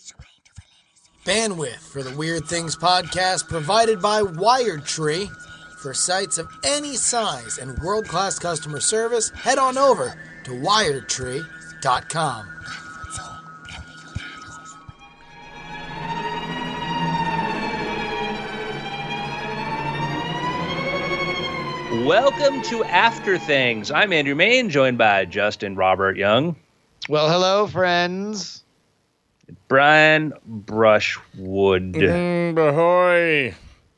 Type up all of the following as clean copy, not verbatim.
Bandwidth for the Weird Things podcast provided by WiredTree. For sites of any size and world-class customer service, head on over to wiredtree.com. Welcome to After Things. I'm Andrew Main, joined by Justin Robert Young. Well, hello, friends. Brian Brushwood. Ahoy.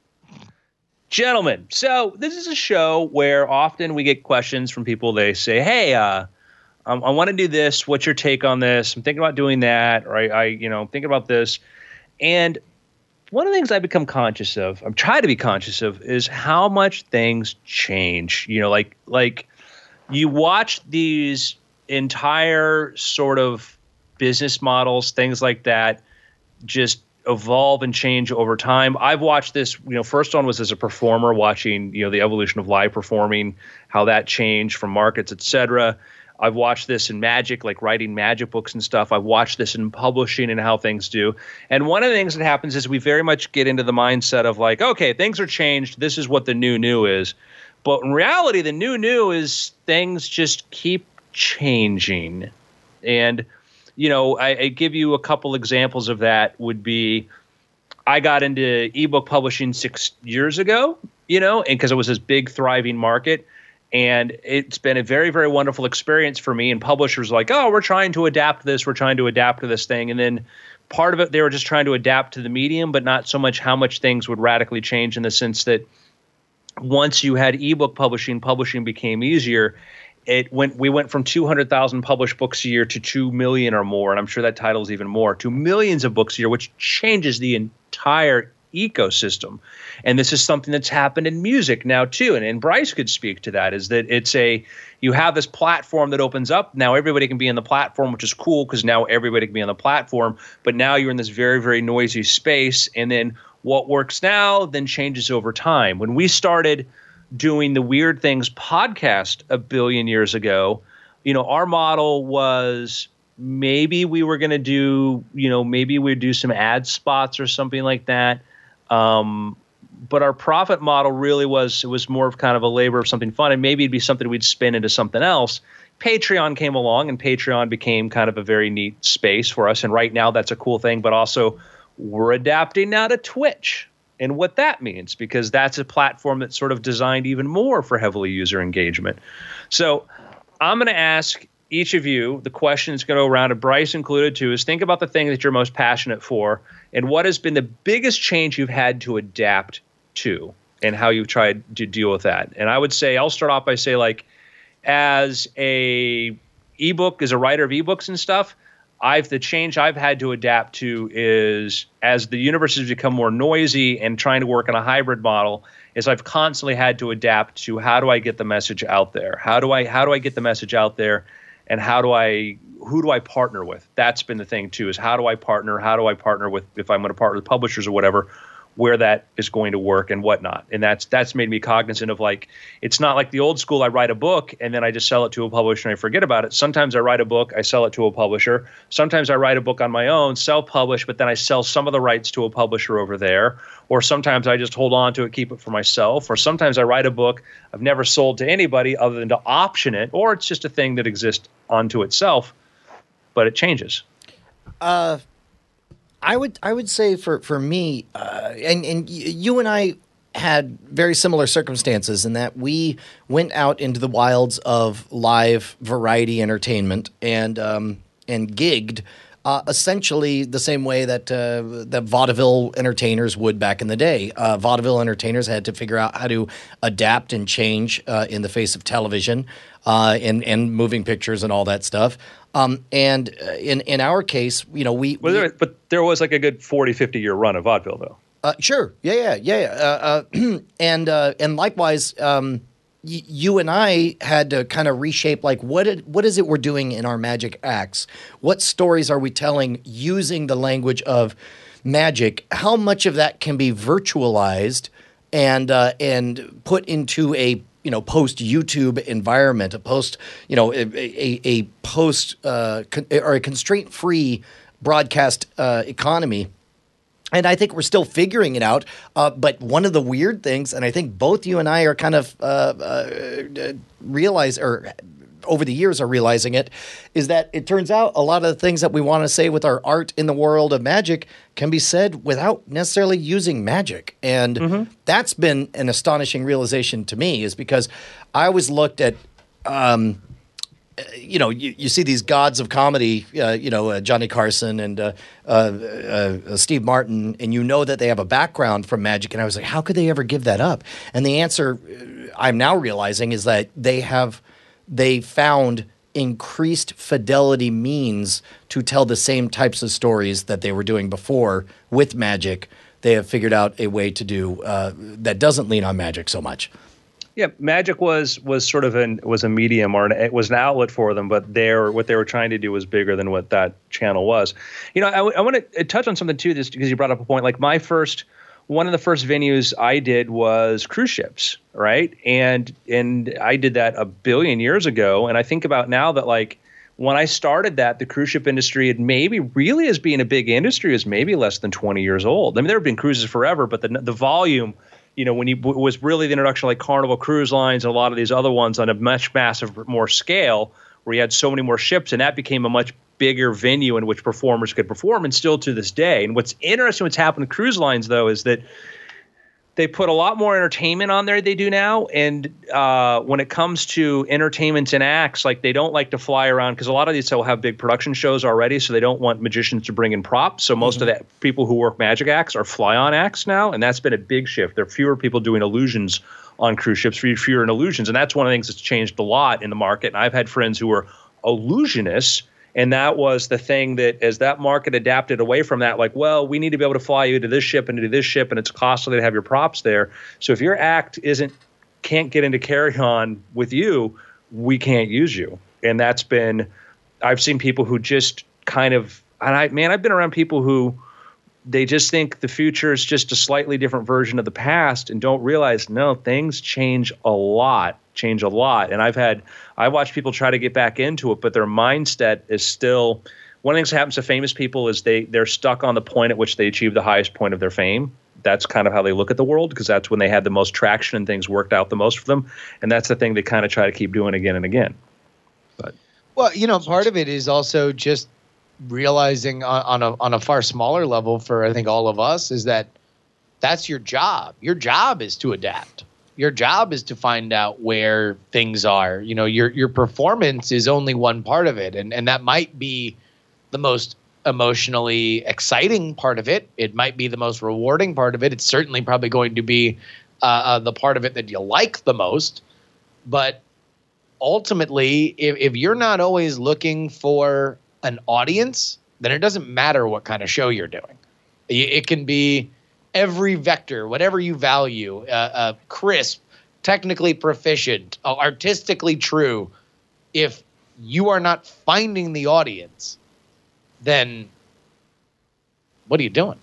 Gentlemen, so this is a show where often we get questions from people. They say, hey, I want to do this. What's your take on this? I'm thinking about doing that. Or I'm thinking about this. And one of the things I've become conscious of, I'm trying to be conscious of, is how much things change. You know, like you watch these entire sort of business models, things like that, just evolve and change over time. I've watched this, first one was as a performer watching, the evolution of live performing, how that changed from markets, et cetera. I've watched this in magic, like writing magic books and stuff. I've watched this in publishing and how things do. And one of the things that happens is we very much get into the mindset of like, okay, things are changed. This is what the new is. But in reality, the new is things just keep changing. And I give you a couple examples of that would be I got into ebook publishing 6 years ago, and because it was this big thriving market. And it's been a very, very wonderful experience for me. And publishers are like, oh, we're trying to adapt this. We're trying to adapt to this thing. And then part of it, they were just trying to adapt to the medium, but not so much how much things would radically change in the sense that once you had ebook publishing became easier. We went from 200,000 published books a year to 2 million or more, and I'm sure that title is even more, to millions of books a year, which changes the entire ecosystem. And this is something that's happened in music now too. And Bryce could speak to that, is that you have this platform that opens up. Now everybody can be in the platform, which is cool because now everybody can be on the platform. But now you're in this very, very noisy space. And then what works now then changes over time. When we started doing the Weird Things podcast a billion years ago, our model was maybe we were going to do, maybe we'd do some ad spots or something like that. But our profit model really was more of kind of a labor of something fun, and maybe it'd be something we'd spin into something else. Patreon came along, and Patreon became kind of a very neat space for us. And right now that's a cool thing, but also we're adapting now to Twitch and what that means, because that's a platform that's sort of designed even more for heavily user engagement. So I'm going to ask each of you, the question that's going to go around, and Bryce included too, is think about the thing that you're most passionate for and what has been the biggest change you've had to adapt to and how you've tried to deal with that. And I would say, I'll start off by say, like, as a writer of ebooks and stuff, the change I've had to adapt to is as the universe has become more noisy and trying to work on a hybrid model, is I've constantly had to adapt to how do I get the message out there? How do I get the message out there? And who do I partner with? That's been the thing too, is how do I partner with, if I'm going to partner with publishers or whatever, where that is going to work and whatnot. And that's made me cognizant of, like, it's not like the old school, I write a book and then I just sell it to a publisher and I forget about it. Sometimes I write a book, I sell it to a publisher. Sometimes I write a book on my own, self-publish, but then I sell some of the rights to a publisher over there. Or sometimes I just hold on to it, keep it for myself. Or sometimes I write a book I've never sold to anybody other than to option it, or it's just a thing that exists onto itself, but it changes. I would say for me, and you and I had very similar circumstances in that we went out into the wilds of live variety entertainment and gigged essentially the same way that the vaudeville entertainers would back in the day. Vaudeville entertainers had to figure out how to adapt and change in the face of television and moving pictures and all that stuff. And in our case, but there was like a good 40, 50 year run of vaudeville though. Sure. Yeah. And likewise, you and I had to kind of reshape, like, what is it we're doing in our magic acts? What stories are we telling using the language of magic? How much of that can be virtualized and put into a post YouTube environment, a post, a post or a constraint free broadcast economy. And I think we're still figuring it out. But one of the weird things, and I think both you and I are kind of over the years are realizing it, is that it turns out a lot of the things that we want to say with our art in the world of magic can be said without necessarily using magic. And that's been an astonishing realization to me, is because I always looked at you see these gods of comedy, Johnny Carson and Steve Martin, and you know that they have a background from magic. And I was like, how could they ever give that up? And the answer I'm now realizing is that they found increased fidelity means to tell the same types of stories that they were doing before with magic. They have figured out a way to do that doesn't lean on magic so much. Yeah, magic was sort of was a medium, or it was an outlet for them, but what they were trying to do was bigger than what that channel was. I want to touch on something too, just because you brought up a point. Like one of the first venues I did was cruise ships, right? And I did that a billion years ago, and I think about now that like when I started that, the cruise ship industry had maybe really as being a big industry is maybe less than 20 years old. I mean, there have been cruises forever, but the volume. When it was really the introduction of like Carnival Cruise Lines and a lot of these other ones on a much more scale, where you had so many more ships, and that became a much bigger venue in which performers could perform, and still to this day. And what's interesting, what's happened to cruise lines though, is that they put a lot more entertainment on there they do now. And when it comes to entertainment and acts, like they don't like to fly around, because a lot of these will have big production shows already, so they don't want magicians to bring in props. So most of the people who work magic acts are fly-on acts now, and that's been a big shift. There are fewer people doing illusions on cruise ships, fewer illusions, and that's one of the things that's changed a lot in the market. And I've had friends who were illusionists, and that was the thing that as that market adapted away from that, like, well, we need to be able to fly you to this ship and to this ship, and it's costly to have your props there. So if your act can't get into carry-on with you, we can't use you. And I've seen people who just kind of, I've been around people who they just think the future is just a slightly different version of the past and don't realize, no, things change a lot. And I watch people try to get back into it, but their mindset is still, one of the things that happens to famous people is they're stuck on the point at which they achieve the highest point of their fame. That's kind of how they look at the world, because that's when they had the most traction and things worked out the most for them. And that's the thing they kind of try to keep doing again and again. But part of it is also just realizing on a far smaller level for I think all of us is that's your job. Your job is to adapt. Your job is to find out where things are. Your performance is only one part of it, and that might be the most emotionally exciting part of it. It might be the most rewarding part of it. It's certainly probably going to be the part of it that you like the most. But ultimately, if you're not always looking for an audience, then it doesn't matter what kind of show you're doing. It can be every vector, whatever you value, crisp, technically proficient, artistically true. If you are not finding the audience, then what are you doing?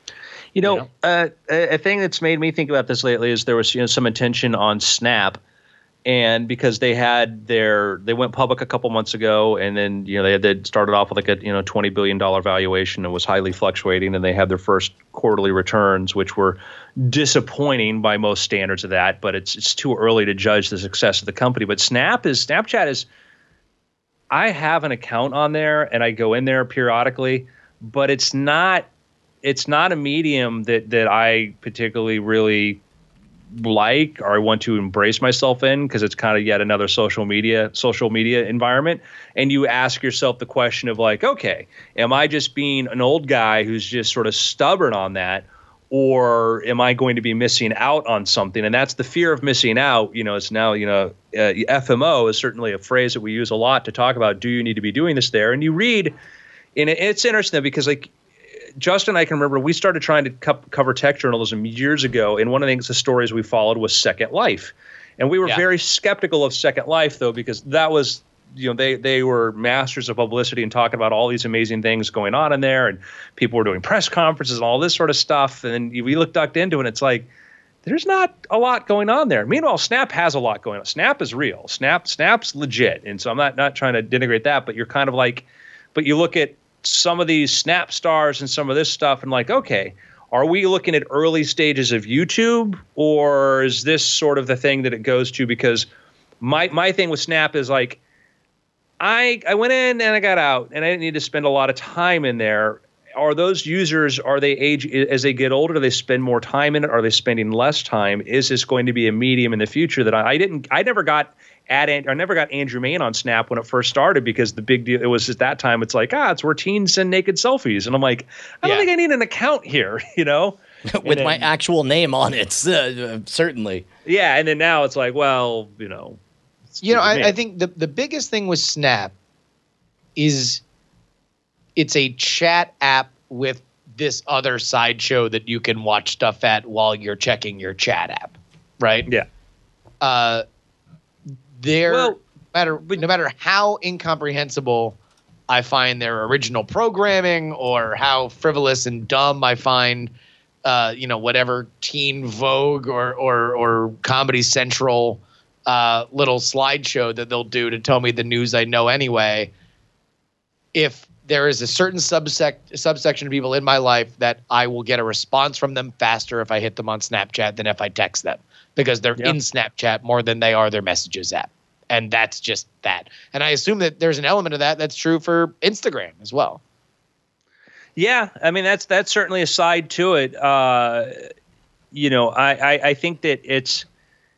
A thing that's made me think about this lately is there was some attention on Snap. And because they went public a couple months ago, and then they started off with like a $20 billion valuation and was highly fluctuating, and they had their first quarterly returns, which were disappointing by most standards of that. But it's too early to judge the success of the company. But Snapchat is, I have an account on there and I go in there periodically, but it's not a medium that I particularly really like or I want to embrace myself in, because it's kind of yet another social media environment. And you ask yourself the question of like, okay, am I just being an old guy who's just sort of stubborn on that, or am I going to be missing out on something? And that's the fear of missing out. It's now, FMO is certainly a phrase that we use a lot to talk about, do you need to be doing this there? And you read, and it's interesting because like, Justin, I can remember we started trying to cover tech journalism years ago, and one of the stories we followed was Second Life. And we were very skeptical of Second Life, though, because that was, they were masters of publicity and talking about all these amazing things going on in there, and people were doing press conferences and all this sort of stuff. And we dug into it, and it's like, there's not a lot going on there. Meanwhile, Snap has a lot going on. Snap is real. Snap's legit. And so I'm not trying to denigrate that, but you're kind of like, but you look at some of these Snap stars and some of this stuff, and like, okay, are we looking at early stages of YouTube, or is this sort of the thing that it goes to? Because my thing with Snap is like, I went in and I got out, and I didn't need to spend a lot of time in there. Are those users, are they age as they get older? Do they spend more time in it? Are they spending less time? Is this going to be a medium in the future that I never got Andrew Mayne on Snap when it first started, because the big deal, it was at that time, it's like, it's where teens send naked selfies. And I'm like, I don't think I need an account here, With my actual name on it, certainly. Yeah, and then now it's like, well, I think the biggest thing with Snap is it's a chat app with this other sideshow that you can watch stuff at while you're checking your chat app, right? Yeah. No matter how incomprehensible I find their original programming, or how frivolous and dumb I find, whatever Teen Vogue or Comedy Central little slideshow that they'll do to tell me the news I know anyway, if there is a certain subsection of people in my life that I will get a response from them faster if I hit them on Snapchat than if I text them, because they're in Snapchat more than they are their messages app. And that's just that. And I assume that there's an element of that that's true for Instagram as well. Yeah, I mean, that's certainly a side to it. I think that it's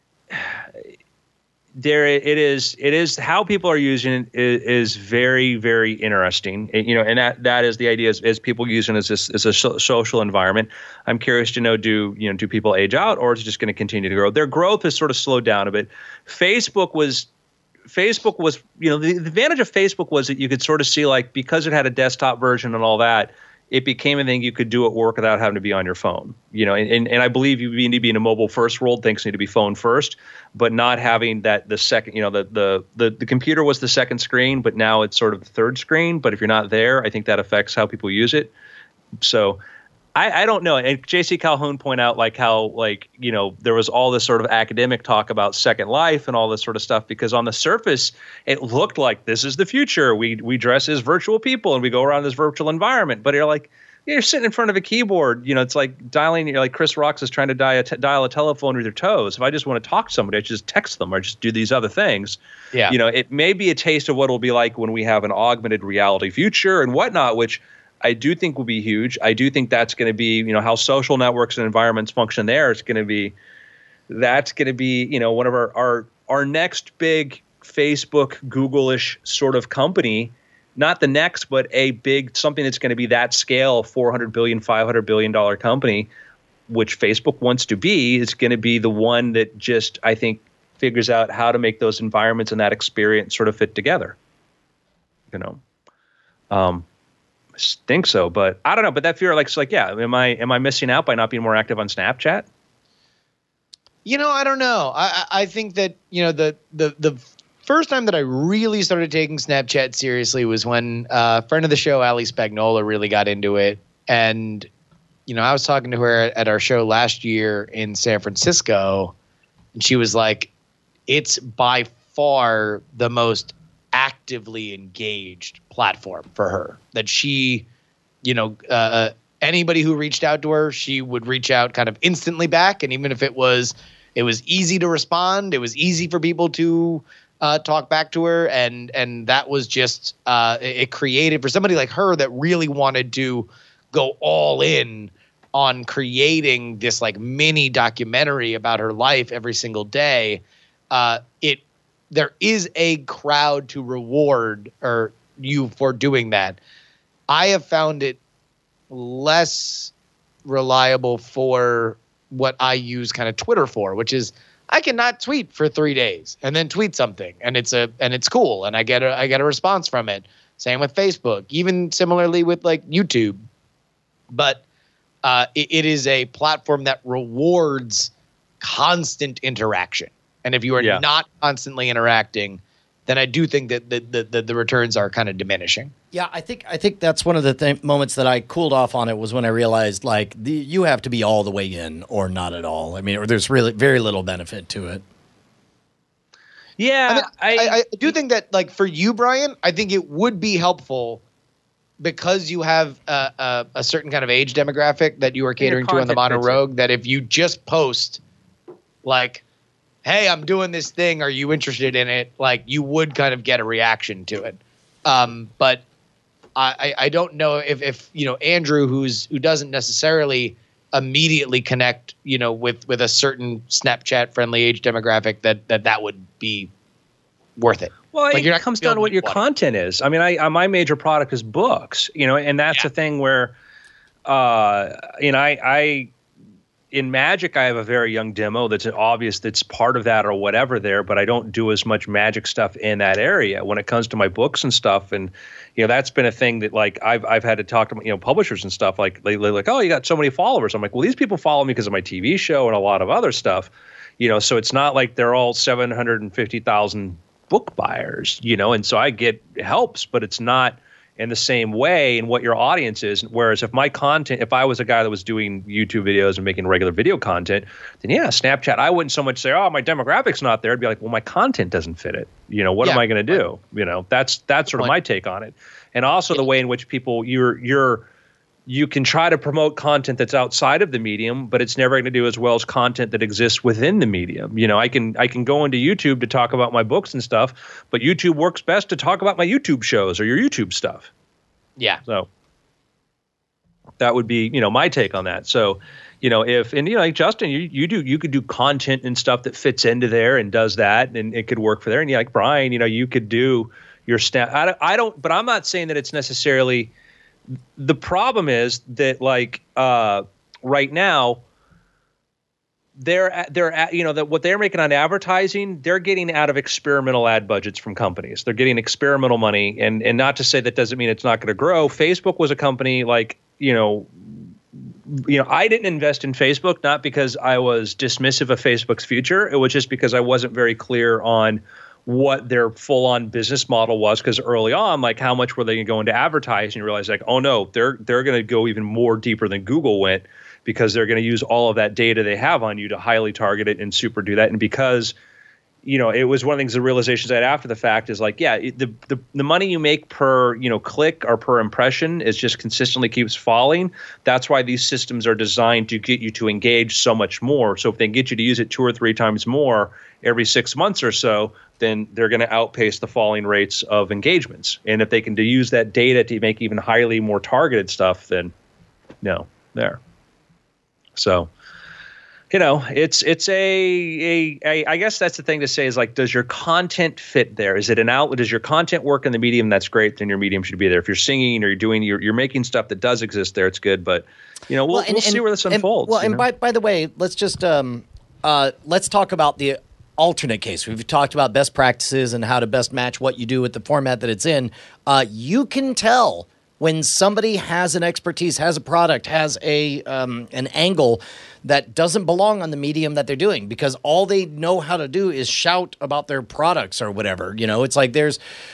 there. It is how people are using it is very, very interesting. And that is the idea is people using it as a social environment. I'm curious to know, do people age out, or is it just going to continue to grow? Their growth has sort of slowed down a bit. Facebook was, the advantage of Facebook was that you could sort of see, like, because it had a desktop version and all that, it became a thing you could do at work without having to be on your phone. And I believe you need to be in a mobile first world, things need to be phone first, but not having that the second, the computer was the second screen, but now it's sort of the third screen. But if you're not there, I think that affects how people use it. So I don't know. And J.C. Calhoun point out how there was all this sort of academic talk about Second Life and all this sort of stuff, because on the surface it looked like this is the future. We dress as virtual people and we go around this virtual environment. But you're sitting in front of a keyboard. It's like dialing. You're like Chris Rocks is trying to dial a telephone with your toes. If I just want to talk to somebody, I just text them or just do these other things. Yeah. It may be a taste of what it'll be like when we have an augmented reality future and whatnot, which I do think will be huge. I do think that's going to be, how social networks and environments function there. That's going to be, one of our next big Facebook, Google-ish sort of company. Not the next, but a big something that's going to be that scale, $400 billion, $500 billion company, which Facebook wants to be, is going to be the one that just, I think, figures out how to make those environments and that experience sort of fit together. I think so, but I don't know. But that fear, am I missing out by not being more active on Snapchat? I don't know. I think that the first time that I really started taking Snapchat seriously was when a friend of the show, Ali Spagnola, really got into it. And I was talking to her at our show last year in San Francisco, and she was like, "It's by far the most actively engaged platform for her, that she, anybody who reached out to her, she would reach out kind of instantly back. And even if it was easy to respond, it was easy for people to talk back to her. And that was just, it created for somebody like her that really wanted to go all in on creating this like mini documentary about her life every single day. There is a crowd to reward you for doing that. I have found it less reliable for what I use kind of Twitter for, which is I cannot tweet for 3 days and then tweet something and it's cool and I get a response from it. Same with Facebook, even similarly with like YouTube. But it is a platform that rewards constant interaction. And if you are not constantly interacting, then I do think that the returns are kind of diminishing. Yeah, I think that's one of the moments that I cooled off on it was when I realized you have to be all the way in or not at all. I mean, or there's really very little benefit to it. Yeah, I do think that for you, Brian, I think it would be helpful because you have a certain kind of age demographic that you are catering to on the Mono Rogue, that if you just post like, hey, I'm doing this thing, are you interested in it? Like, you would kind of get a reaction to it. But I don't know if Andrew, who doesn't necessarily immediately connect, with a certain Snapchat friendly age demographic, that would be worth it. Well, it comes down to what your content is. I mean, my major product is books, and that's the thing where, I in Magic, I have a very young demo that's obvious that's part of that or whatever there, but I don't do as much Magic stuff in that area when it comes to my books and stuff. And, that's been a thing that like I've had to talk to, publishers and stuff like lately, like, oh, you got so many followers. I'm like, well, these people follow me because of my TV show and a lot of other stuff, so it's not like they're all 750,000 book buyers, and so I get helps, but it's not in the same way in what your audience is. Whereas if I was a guy that was doing YouTube videos and making regular video content, then Snapchat, I wouldn't so much say, oh, my demographic's not there. I'd be like, well, my content doesn't fit it. What am I going to do? That's sort of my take on it. And also the way in which people you can try to promote content that's outside of the medium, but it's never going to do as well as content that exists within the medium. I can go into YouTube to talk about my books and stuff, but YouTube works best to talk about my YouTube shows or your YouTube stuff. Yeah. So that would be, my take on that. So, like Justin, you could do content and stuff that fits into there and does that, and it could work for there. And like Brian, you could do your snap. But I'm not saying that it's necessarily. The problem is that right now they're that what they're making on advertising, they're getting out of experimental ad budgets from companies. They're getting experimental money, and not to say that doesn't mean it's not going to grow. Facebook was a company I didn't invest in Facebook, not because I was dismissive of Facebook's future. It was just because I wasn't very clear on what their full-on business model was, because early on, like, how much were they going to go into advertising? You realize, like, oh no, they're going to go even more deeper than Google went, because they're going to use all of that data they have on you to highly target it and super do that. And because it was one of the things, the realizations I had after the fact is like, the money you make per click or per impression is just consistently keeps falling. That's why these systems are designed to get you to engage so much more. So if they can get you to use it 2 or 3 times more every 6 months or so, then they're going to outpace the falling rates of engagements. And if they can use that data to make even highly more targeted stuff, then there. So, it's I guess that's the thing to say is like, does your content fit there? Is it an outlet? Does your content work in the medium? That's great. Then your medium should be there. If you're singing or you're making stuff that does exist there, it's good. But we'll see where this unfolds. And by the way, let's just let's talk about the alternate case. We've talked about best practices and how to best match what you do with the format that it's in. You can tell when somebody has an expertise, has a product, has an angle that doesn't belong on the medium that they're doing, because all they know how to do is shout about their products or whatever. It's like there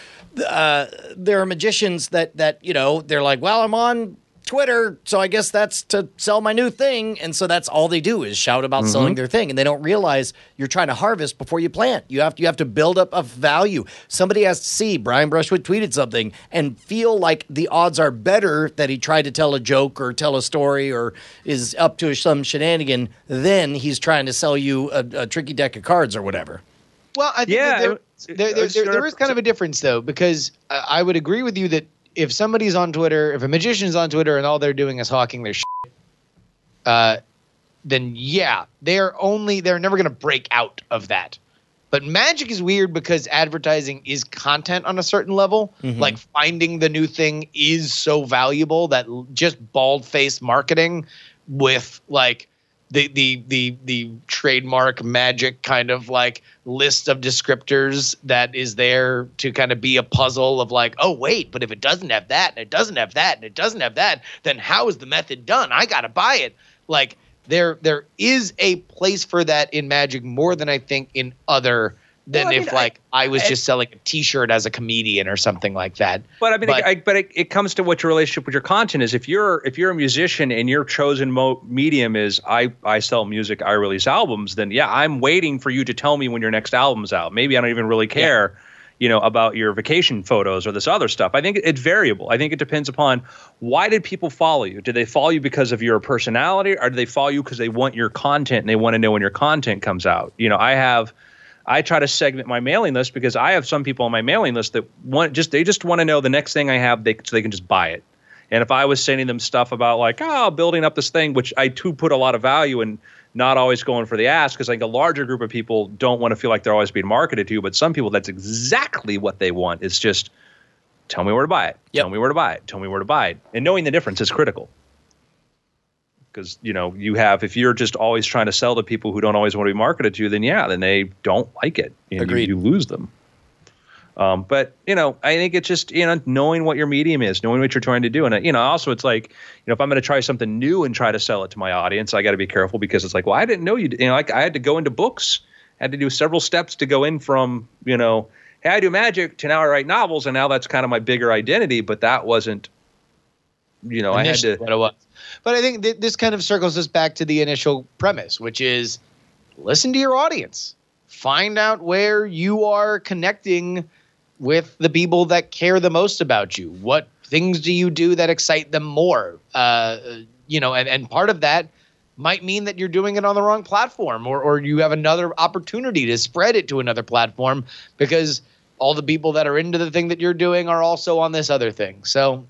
are magicians that they're like, well, I'm on Twitter, so I guess that's to sell my new thing. And so that's all they do is shout about selling their thing. And they don't realize you're trying to harvest before you plant. You have to build up a value. Somebody has to see Brian Brushwood tweeted something and feel like the odds are better that he tried to tell a joke or tell a story or is up to some shenanigan than he's trying to sell you a tricky deck of cards or whatever. Well, I think there is kind of a difference, though, because I would agree with you that if somebody's on Twitter, if a magician's on Twitter and all they're doing is hawking their shit, then they're never going to break out of that. But Magic is weird because advertising is content on a certain level. Mm-hmm. Like finding the new thing is so valuable that just bald-faced marketing with like the trademark Magic kind of like list of descriptors that is there to kind of be a puzzle of like, oh wait, but if it doesn't have that and it doesn't have that and it doesn't have that, then how is the method done? I gotta buy it. Like there is a place for that in Magic more than I think in other than I was just selling a T-shirt as a comedian or something like that. But I mean, it comes to what your relationship with your content is. If you're a musician and your chosen medium is I sell music, I release albums, then I'm waiting for you to tell me when your next album's out. Maybe I don't even really care. about your vacation photos or this other stuff. I think it's variable. I think it depends upon why did people follow you? Did they follow you because of your personality, or do they follow you because they want your content and they want to know when your content comes out? I try to segment my mailing list because I have some people on my mailing list that they just want to know the next thing I have so they can just buy it. And if I was sending them stuff about building up this thing, which I too put a lot of value in, not always going for the ask, because I think a larger group of people don't want to feel like they're always being marketed to, but some people, that's exactly what they want. It's just, tell me where to buy it. Yep. Tell me where to buy it. Tell me where to buy it. And knowing the difference is critical. Because, if you're just always trying to sell to people who don't always want to be marketed to, then they don't like it. And Agreed. You lose them. But I think it's just, knowing what your medium is, knowing what you're trying to do. And, also it's like, if I'm going to try something new and try to sell it to my audience, I got to be careful, because it's like, well, I didn't know I had to go into books, had to do several steps to go in from, hey, I do magic to now I write novels. And now that's kind of my bigger identity. But that wasn't, I had to. What it was. But I think this kind of circles us back to the initial premise, which is listen to your audience, find out where you are connecting with the people that care the most about you. What things do you do that excite them more? And part of that might mean that you're doing it on the wrong platform, or you have another opportunity to spread it to another platform because all the people that are into the thing that you're doing are also on this other thing. So,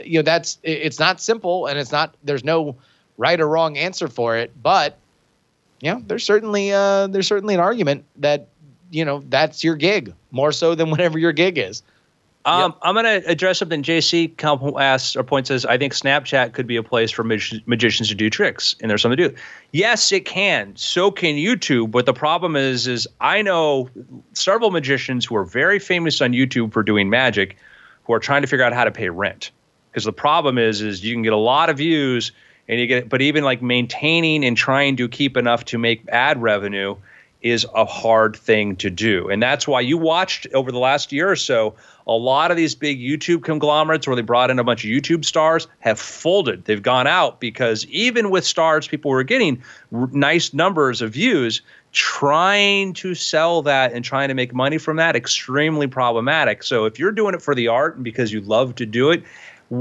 it's not simple, and there's no right or wrong answer for it, but there's certainly an argument that, that's your gig more so than whatever your gig is. I'm going to address something JC asks or points says, I think Snapchat could be a place for magicians to do tricks, and there's something to do. Yes, it can. So can YouTube. But the problem is I know several magicians who are very famous on YouTube for doing magic who are trying to figure out how to pay rent. Because the problem is you can get a lot of views, but even like maintaining and trying to keep enough to make ad revenue is a hard thing to do. And that's why you watched over the last year or so, a lot of these big YouTube conglomerates where they brought in a bunch of YouTube stars have folded. They've gone out because even with stars, people were getting nice numbers of views. Trying to sell that and trying to make money from that, extremely problematic. So if you're doing it for the art and because you love to do it,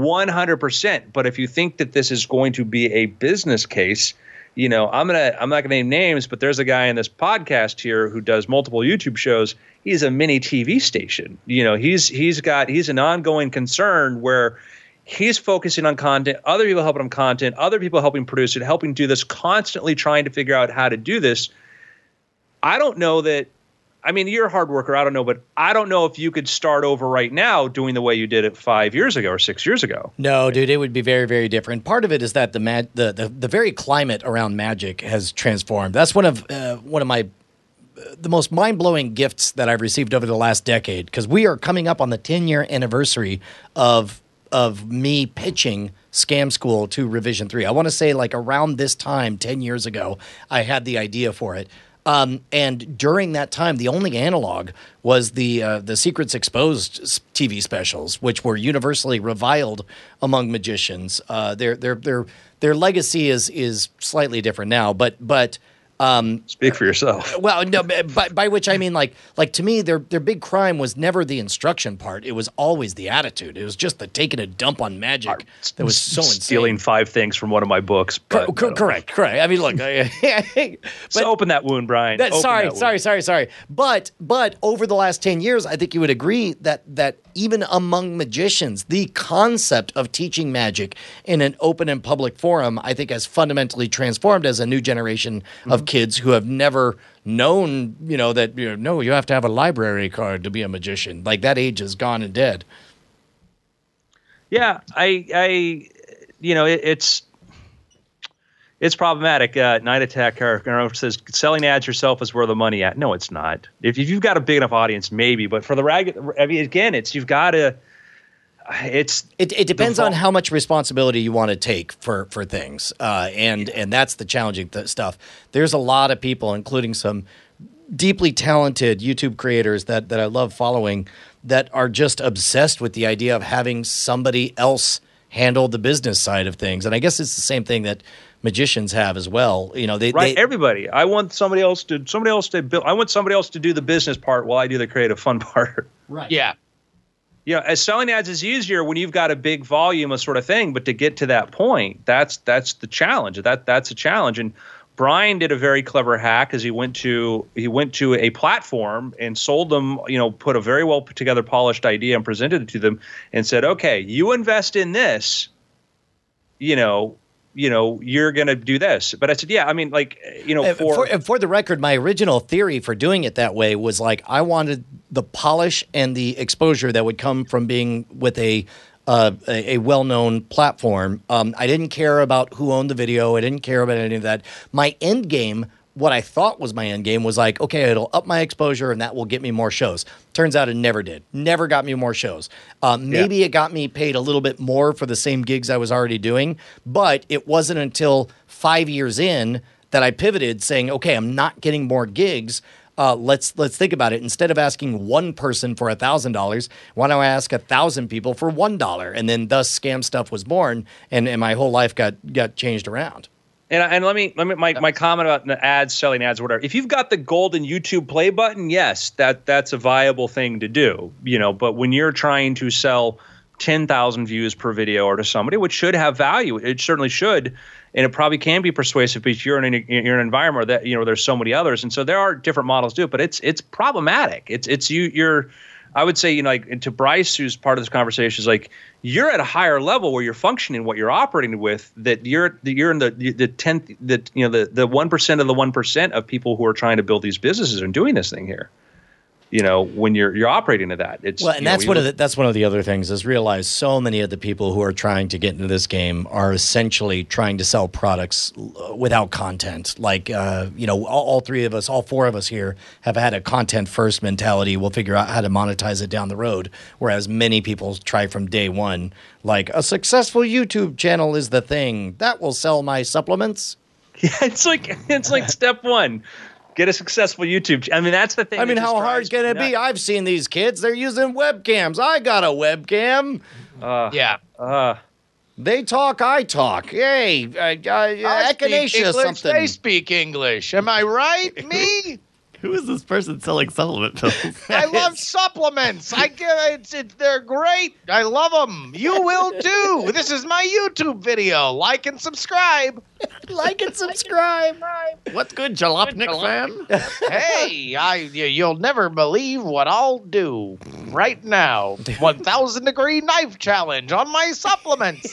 100%. But if you think that this is going to be a business case, I'm not gonna name names, but there's a guy in this podcast here who does multiple YouTube shows. He's a mini TV station. He's an ongoing concern where he's focusing on content, other people helping him content, other people helping produce it, helping do this, constantly trying to figure out how to do this. I don't know that. I mean, you're a hard worker. I don't know, but I don't know if you could start over right now doing the way you did it 5 years ago or 6 years ago. No, dude, it would be very, very different. Part of it is that the very climate around magic has transformed. That's one of my the most mind-blowing gifts that I've received over the last decade, because we are coming up on the 10-year anniversary of me pitching Scam School to Revision 3. I want to say like around this time, 10 years ago, I had the idea for it. And during that time, the only analog was the Secrets Exposed TV specials, which were universally reviled among magicians. Their legacy is slightly different now, but speak for yourself. Well, no, by which I mean like to me, their big crime was never the instruction part. It was always the attitude. It was just the taking a dump on magic that was so insane. Stealing 5 things from one of my books. But correct. I mean, look. So open that wound, Brian. Sorry. But over the last 10 years, I think you would agree that even among magicians, the concept of teaching magic in an open and public forum, I think, has fundamentally transformed as a new generation of kids who have never known, that no, you have to have a library card to be a magician. Like that age is gone and dead. Yeah, it's problematic. Night Attack says selling ads yourself is where the money at. No, it's not. If you've got a big enough audience, maybe. But for the you've got to. It depends on how much responsibility you want to take for things, and that's the challenging stuff. There's a lot of people, including some deeply talented YouTube creators that I love following, that are just obsessed with the idea of having somebody else handle the business side of things. And I guess it's the same thing that magicians have as well. Everybody. I want somebody else to build. I want somebody else to do the business part while I do the creative fun part. Right. Yeah. As selling ads is easier when you've got a big volume of sort of thing, but to get to that point, that's the challenge. That's a challenge. And Brian did a very clever hack as he went to a platform and sold them, put a very well put together, polished idea and presented it to them and said, okay, you invest in this, you're going to do this. But I said, yeah, I mean, for the record, my original theory for doing it that way was like, I wanted the polish and the exposure that would come from being with a well-known platform. I didn't care about who owned the video. I didn't care about any of that. My end game, what I thought was my end game, was like, okay, it'll up my exposure and that will get me more shows. Turns out it never did. Never got me more shows. Maybe it got me paid a little bit more for the same gigs I was already doing, but it wasn't until 5 years in that I pivoted, saying, okay, I'm not getting more gigs. Let's think about it. Instead of asking one person for $1,000, why don't I ask 1,000 people for $1? And then thus Scam Stuff was born, and my whole life got changed around. And let me my comment about the ads, selling ads, or whatever. If you've got the golden YouTube play button, yes, that's a viable thing to do. But when you're trying to sell 10,000 views per video or to somebody, which should have value, it certainly should. And it probably can be persuasive because you're in an environment that there's so many others, and so there are different models to it. But it's problematic. You're I would say and to Bryce, who's part of this conversation, is like you're at a higher level where you're functioning what you're operating with. That you're in the 10th the 1% of the 1% of people who are trying to build these businesses and doing this thing here. When you're operating at that, it's that's one of the other things is realize so many of the people who are trying to get into this game are essentially trying to sell products without content. Like all three of us, all four of us here have had a content first mentality. We'll figure out how to monetize it down the road. Whereas many people try from day one, like a successful YouTube channel is the thing that will sell my supplements. Yeah, it's like step one. Get a successful YouTube. I mean, that's the thing. I mean, how hard can it be? I've seen these kids. They're using webcams. I got a webcam. They talk, I talk. Hey, echinacea something. They speak English. Am I right? Me? Who is this person selling supplement pills? I love supplements. They're great. I love them. You will too. This is my YouTube video. Like and subscribe. Like and subscribe. What's good, Jalopnik fam? Hey, you'll never believe what I'll do right now. 1,000-degree knife challenge on my supplements.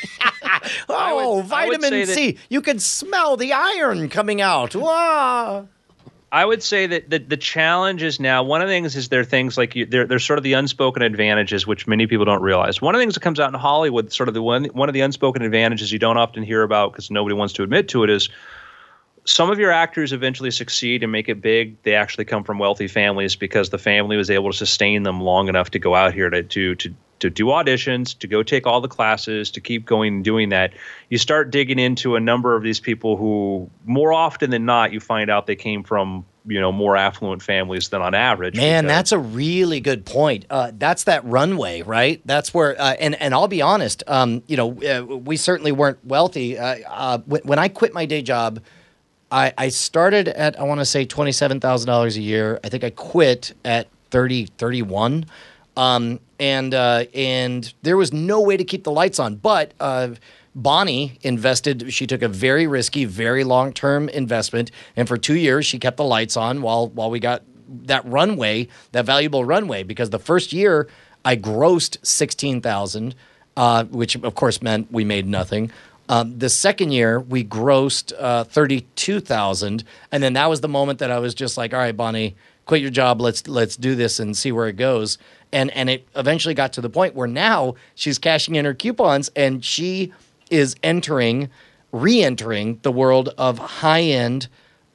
Vitamin C. You can smell the iron coming out. Wow. I would say that the challenge is now, one of the things is there are things like there's sort of the unspoken advantages, which many people don't realize. One of the things that comes out in Hollywood, sort of one of the unspoken advantages you don't often hear about because nobody wants to admit to it, is some of your actors eventually succeed and make it big. They actually come from wealthy families because the family was able to sustain them long enough to go out here to do auditions, to go take all the classes, to keep going and doing that. You start digging into a number of these people who, more often than not, you find out they came from more affluent families than on average. Man, that's a really good point. That's that runway, right? That's where, and I'll be honest, we certainly weren't wealthy. When I quit my day job, I started at, I want to say $27,000 a year. I think I quit at 31. And there was no way to keep the lights on. But Bonnie invested. She took a very risky, very long-term investment, and for 2 years she kept the lights on while we got that runway, that valuable runway. Because the first year I grossed $16,000, which of course meant we made nothing. The second year we grossed $32,000, and then that was the moment that I was just like, all right, Bonnie, quit your job. Let's do this and see where it goes. And it eventually got to the point where now she's cashing in her coupons and she is re-entering the world of high-end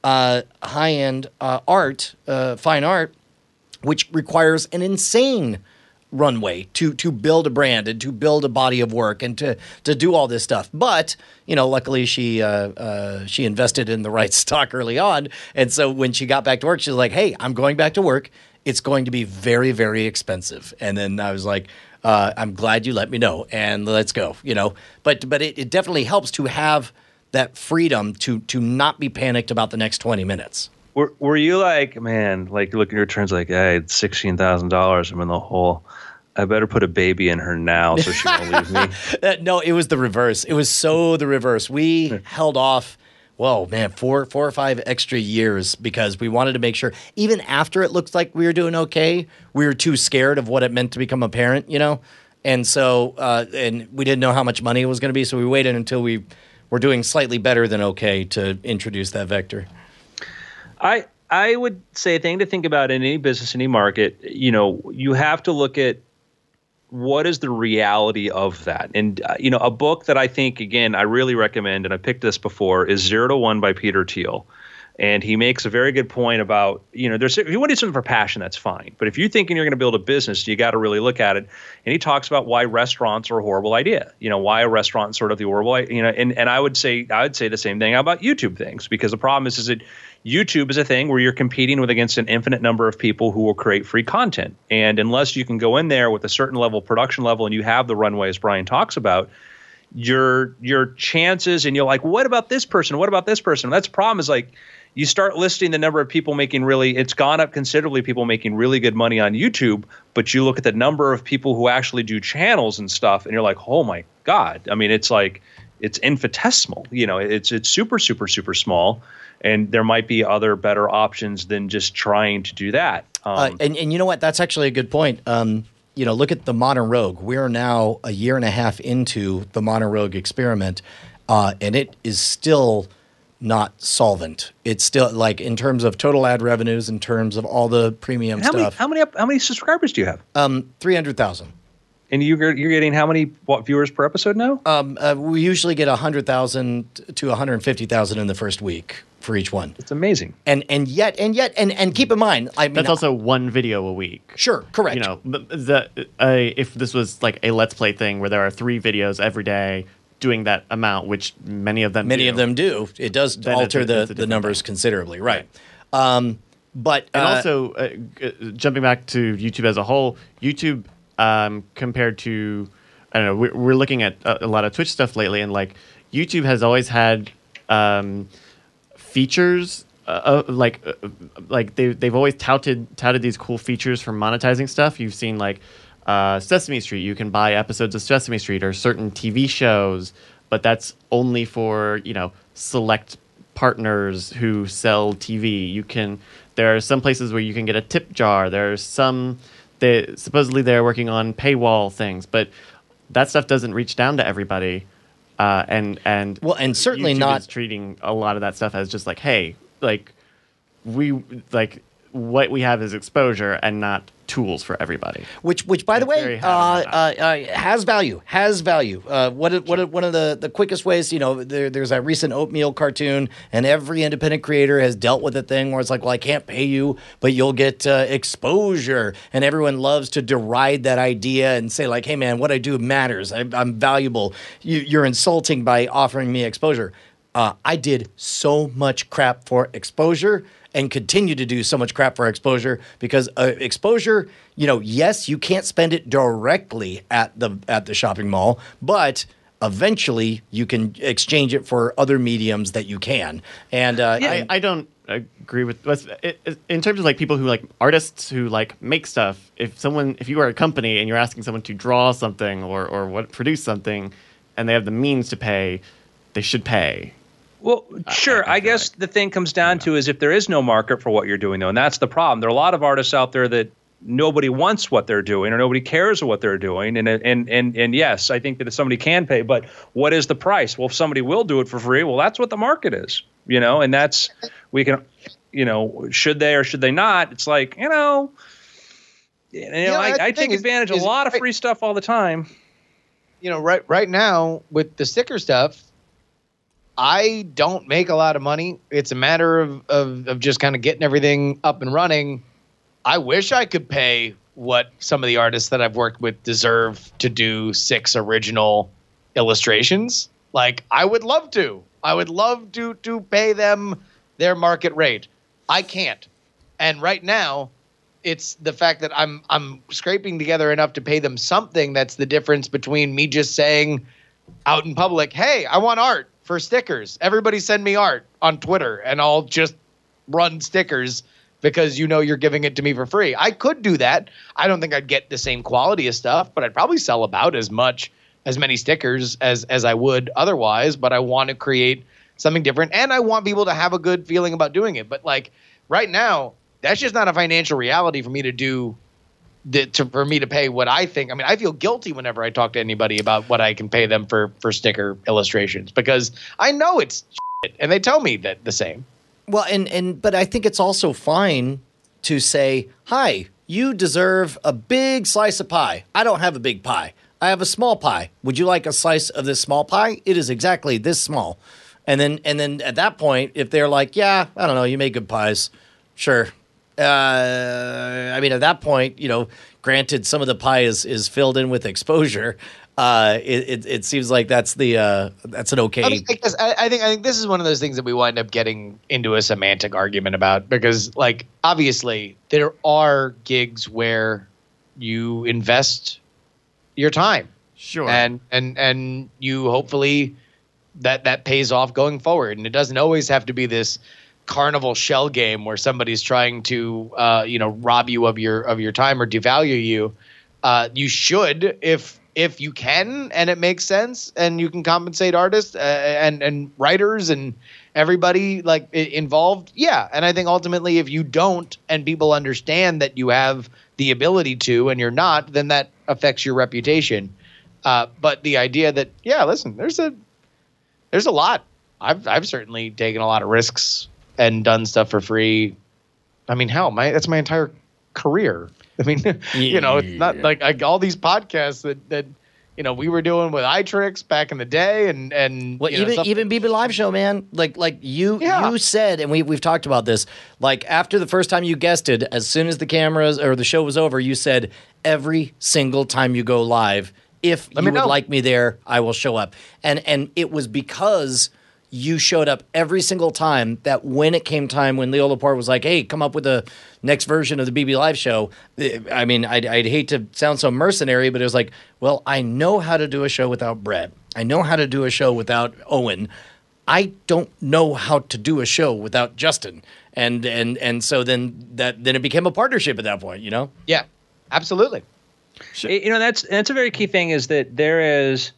art, fine art, which requires an insane runway to build a brand and to build a body of work and to do all this stuff. But, luckily she invested in the right stock early on. And so when she got back to work, she was like, hey, I'm going back to work. It's going to be very, very expensive. And then I was like, I'm glad you let me know and let's go, But it definitely helps to have that freedom to not be panicked about the next 20 minutes. Were you like, man, like looking at your returns like, hey, it's $16,000. I'm in the hole. I better put a baby in her now so she won't leave me. No, it was the reverse. It was so the reverse. We held off, whoa, man, four or five extra years because we wanted to make sure, even after it looked like we were doing okay, we were too scared of what it meant to become a parent, you know? And so, and we didn't know how much money it was going to be, so we waited until we were doing slightly better than okay to introduce that vector. I would say a thing to think about in any business, any market, you know, you have to look at what is the reality of that. And, you know, a book that I think, again, I really recommend, and I picked this before, is 0 to 1 by Peter Thiel. And he makes a very good point about, you know, if you want to do something for passion, that's fine. But if you're thinking you're going to build a business, you got to really look at it. And he talks about why restaurants are a horrible idea. You know, why a restaurant is sort of the horrible, you know, and I would say the same thing about YouTube things, because the problem is that YouTube is a thing where you're competing against an infinite number of people who will create free content. And unless you can go in there with a certain level of production level and you have the runway, as Brian talks about, your chances, and you're like, what about this person? What about this person? And that's the problem is like, you start listing the number of people it's gone up considerably, people making really good money on YouTube, but you look at the number of people who actually do channels and stuff, and you're like, oh my God. I mean, it's like, it's infinitesimal, you know, it's super, super, super small. And there might be other better options than just trying to do that. And you know what? That's actually a good point. You know, look at the Modern Rogue. We are now a year and a half into the Modern Rogue experiment, and it is still not solvent. It's still like in terms of total ad revenues, in terms of all the premium stuff. How many subscribers do you have? 300,000. And you're getting how many viewers per episode now? We usually get 100,000 to 150,000 in the first week for each one. It's amazing. And yet keep in mind, I mean, That's also one video a week. Sure, correct. You know, if this was like a Let's Play thing where there are 3 videos every day doing that amount, which many of them do. It does alter the numbers thing. Considerably, right? But also jumping back to YouTube as a whole, YouTube compared to, I don't know, we're looking at a lot of Twitch stuff lately, and like YouTube has always had features. Like they've always touted these cool features for monetizing stuff. You've seen like Sesame Street. You can buy episodes of Sesame Street or certain TV shows, but that's only for, you know, select partners who sell TV. There are some places where you can get a tip jar. There's some supposedly they're working on paywall things, but that stuff doesn't reach down to everybody. And certainly YouTube not treating a lot of that stuff as just like, hey, like what we have is exposure and not tools for everybody. Which by the way, has value. One of the quickest ways, you know, there's that recent oatmeal cartoon, and every independent creator has dealt with a thing where it's like, well, I can't pay you, but you'll get exposure, and everyone loves to deride that idea and say like, hey man, what I do matters. I'm valuable. You're insulting by offering me exposure. I did so much crap for exposure and continue to do so much crap for exposure because exposure, you know, yes, you can't spend it directly at the shopping mall, but eventually you can exchange it for other mediums that you can. And I don't agree with in terms of like people who like artists who like make stuff. If you are a company and you're asking someone to draw something or produce something, and they have the means to pay, they should pay. Well, sure. I guess the thing comes down to is if there is no market for what you're doing, though, and that's the problem. There are a lot of artists out there that nobody wants what they're doing or nobody cares what they're doing. And yes, I think that if somebody can pay, but what is the price? Well, if somebody will do it for free, well, that's what the market is, you know, and that's we can, you know, should they or should they not? It's like, I take advantage of a lot of free stuff all the time. You know, right now with the sticker stuff, I don't make a lot of money. It's a matter of just kind of getting everything up and running. I wish I could pay what some of the artists that I've worked with deserve to do 6 original illustrations. Like, I would love to. I would love to pay them their market rate. I can't. And right now, it's the fact that I'm scraping together enough to pay them something that's the difference between me just saying out in public, hey, I want art for stickers. Everybody send me art on Twitter, and I'll just run stickers because you're giving it to me for free. I could do that. I don't think I'd get the same quality of stuff, but I'd probably sell about as many stickers as I would otherwise. But I want to create something different, and I want people to have a good feeling about doing it. But like right now, that's just not a financial reality for me to do. For me to pay what I think. I mean, I feel guilty whenever I talk to anybody about what I can pay them for sticker illustrations because I know it's shit, and they tell me that the same. Well, but I think it's also fine to say, hi, you deserve a big slice of pie. I don't have a big pie. I have a small pie. Would you like a slice of this small pie? It is exactly this small. And then at that point, if they're like, yeah, I don't know, you make good pies. Sure. I mean, at that point, granted, some of the pie is filled in with exposure. It seems like that's an okay. I think this is one of those things that we wind up getting into a semantic argument about because, like, obviously there are gigs where you invest your time, sure, and you hopefully that pays off going forward, and it doesn't always have to be this carnival shell game where somebody's trying to rob you of your time or devalue you. You should if you can and it makes sense and you can compensate artists and writers and everybody like involved. Yeah. And I think ultimately if you don't and people understand that you have the ability to and you're not, then that affects your reputation. But the idea that, yeah, listen, there's a lot. I've certainly taken a lot of risks and done stuff for free. I mean, hell, that's my entire career. I mean, it's not like all these podcasts that we were doing with iTricks back in the day, and well, even BB Live Show, man. Like you said, and we've talked about this. Like after the first time you guested, as soon as the cameras or the show was over, you said every single time you go live, if you would like me there, I will show up. And it was because you showed up every single time that when it came time when Leo Laporte was like, hey, come up with the next version of the BB Live show. I mean, I'd hate to sound so mercenary, but it was like, well, I know how to do a show without Brett. I know how to do a show without Owen. I don't know how to do a show without Justin. And so then it became a partnership at that point, Yeah, absolutely. That's a very key thing is that there is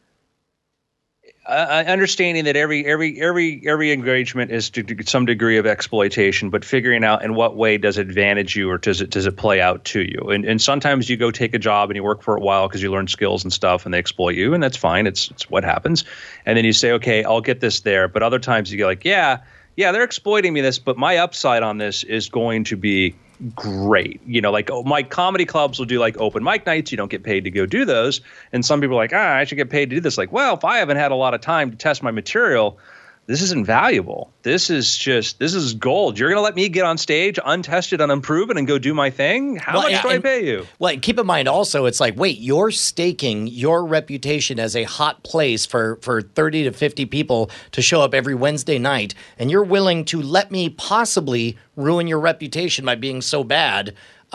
understanding that every engagement is to some degree of exploitation, but figuring out in what way does it advantage you or does it play out to you? And sometimes you go take a job and you work for a while because you learn skills and stuff and they exploit you, and that's fine. It's what happens. And then you say, okay, I'll get this there. But other times you go like, yeah, they're exploiting me this, but my upside on this is going to be great. Like my comedy clubs will do like open mic nights. You don't get paid to go do those. And some people are like, I should get paid to do this. Like, well, if I haven't had a lot of time to test my material, this isn't valuable. This is gold. You're going to let me get on stage untested, unproven, and go do my thing? How much do I pay you? Well, keep in mind also, it's like, wait, you're staking your reputation as a hot place for 30 to 50 people to show up every Wednesday night, and you're willing to let me possibly ruin your reputation by being so bad.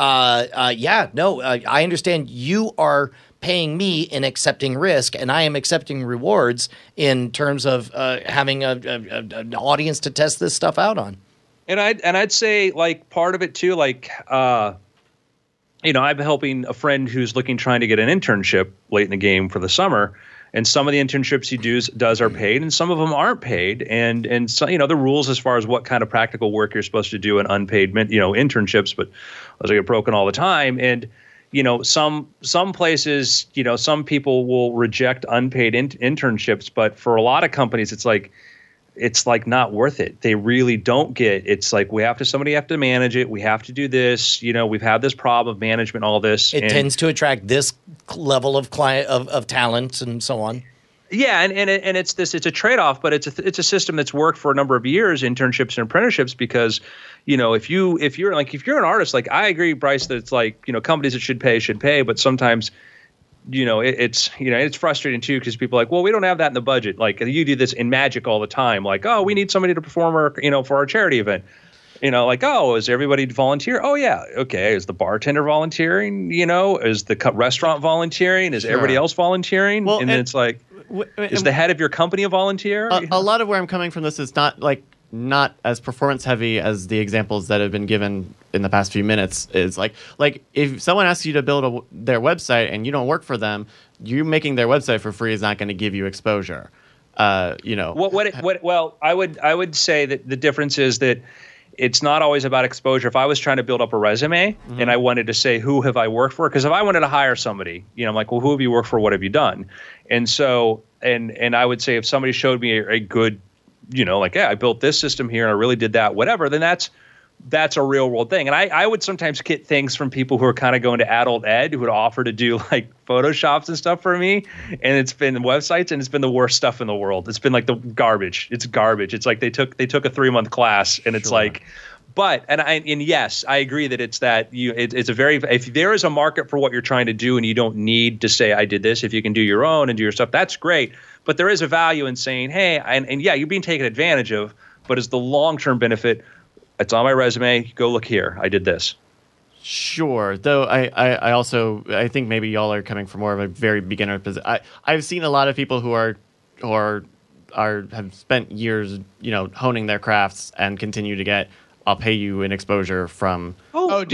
I understand you are paying me and accepting risk, and I am accepting rewards in terms of having an audience to test this stuff out on. And I'd say like part of it too, like I'm helping a friend who's trying to get an internship late in the game for the summer, and some of the internships he does are paid, and some of them aren't paid, and so, the rules as far as what kind of practical work you're supposed to do in unpaid internships, but those get broken all the time. And some places, some people will reject unpaid internships, but for a lot of companies, it's like not worth it. They really don't get. It's like somebody have to manage it. We have to do this. We've had this problem of management, all this. It tends to attract this level of client of talent and so on. Yeah, and it's a trade-off, but it's a system that's worked for a number of years, internships and apprenticeships, because if you're an artist, like I agree, Bryce, that it's like companies that should pay, but sometimes it's frustrating too because people are like, well, we don't have that in the budget. Like you do this in Magic all the time, like, oh, we need somebody to perform for our charity event. Like, oh, is everybody volunteer? Oh, yeah. Okay. Is the bartender volunteering? Is the restaurant volunteering? Is everybody else volunteering? Well, and then it's like, is the head of your company a volunteer? A lot of where I'm coming from this is not like not as performance heavy as the examples that have been given in the past few minutes. Is like if someone asks you to build their website and you don't work for them, you making their website for free is not going to give you exposure. Well, I would say that the difference is that it's not always about exposure. If I was trying to build up a resume and I wanted to say, who have I worked for? Because if I wanted to hire somebody, I'm like, well, who have you worked for? What have you done? And so, and I would say if somebody showed me a good, like, yeah, I built this system here and I really did that, whatever, then that's a real world thing. And I would sometimes get things from people who are kind of going to adult ed who would offer to do like Photoshops and stuff for me. And it's been websites and it's been the worst stuff in the world. It's been like the garbage. It's garbage. It's like they took a 3-month class and it's like, and yes, I agree that it's that it's a very, if there is a market for what you're trying to do and you don't need to say, I did this, if you can do your own and do your stuff, that's great. But there is a value in saying, hey, and yeah, you're being taken advantage of, but as the long-term benefit, it's on my resume. Go look here. I did this. Sure. Though I also think maybe y'all are coming from more of a very beginner position. I've seen a lot of people who have spent years, honing their crafts and continue to get, I'll pay you in exposure from. Dude,